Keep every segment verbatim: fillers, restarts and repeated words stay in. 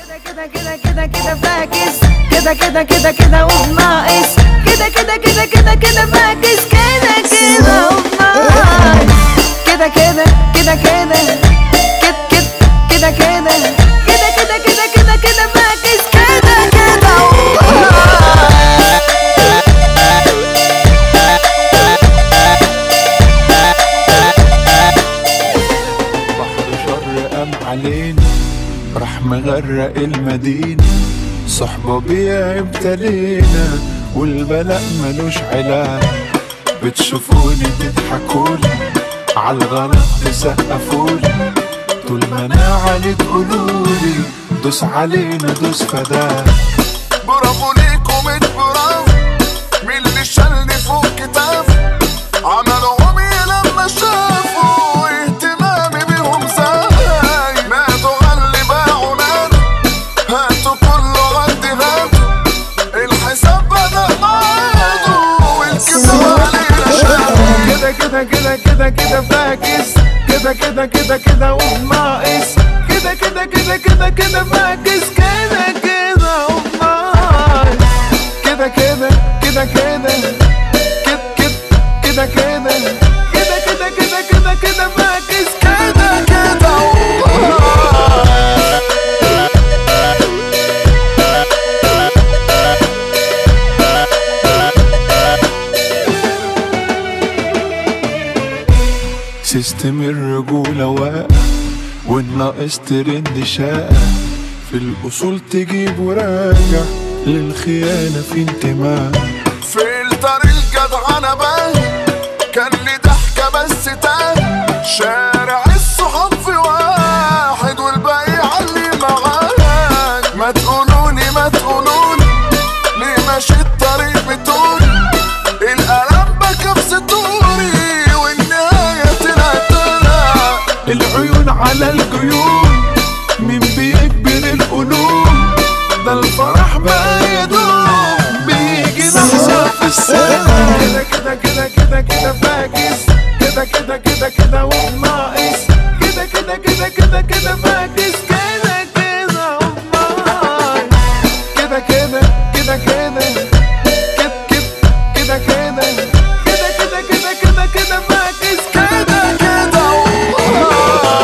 كده كده كده كده فاكس، كده كده كده كده وبناقص، كده كده كده كده كده فاكس، كده كده وبناقص، كده كده كده كده كده كده كده كده كده كده كده كده كده فاكس، كده كده بحر شر قام علينا راح مغرق المدينة، صحبة بيع ابتلينا والبلاء ملوش علاج. بتشوفوني تضحكولي عالغلط تسقفولي، طول ما انا علي تقولولي دوس علينا دوس فداك. برافو ليكم برافو مين اللي شالني فوق كتاف، عملوا عمي لما شافوا اهتمامي بيهم زاي، ماتوا غلي باعوا نادوا هاتوا كله غدي غادوا، الحساب بدأ معادوا والكتاب علينا شافوا. كده كده كده كده كده فاكس، كده كده كده كده وبناقص، كده كده كده كده كده فاكس، كده كده وبناقص، كده كده كده كده كده كده كده كده كده كده كده كده فاكس، كده كده وبناقص. سيستم الرجولة واقع والناقص ترند شاقة، في الأصول تجيب وراجع للخيانة في انتماء. فلتر الجدعنة باين كان لي ضحكة بس تاني، شارع الصحاب في واحد والباقي علي معاك. ما تقولوني ما تقولوني ليه ماشي الطريق بتقولي، القلم بكى في سطوري والنهاية طلعت طلع. العيون على الجيوب مين بيكبر القلوب، ده الفرح بقى يدوم بيجي لحظة في السنة. كده كده كده كده كده فاكس، كده كده كده كده وبناقص، كده كده كده كده كده فاكس، كده كده وبناقص، كده كده كده كده كده كده كده كده كده كده كده كده فاكس، كده كده وبناقص.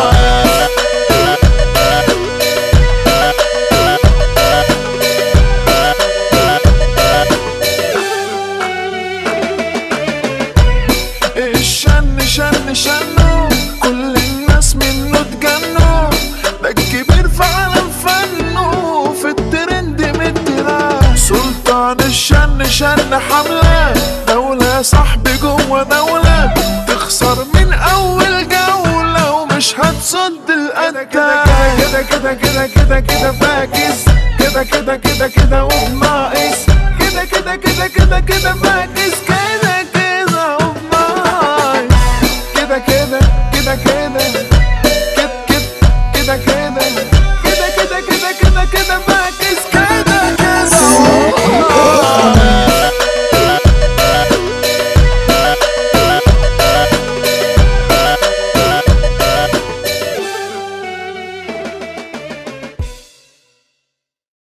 الشن شن شنو كل الناس منه اتجنوا، ده الكبير في عالم فنه في الترند مدينا. سلطان الشن شن حملة دولة يا صاحبي جوه دولة، تخسر من أول جولة ومش هتصد القتال. كده كده كده كده كده فاكس، كده كده كده كده وبناقص، كده كده كده كده كده فاكس.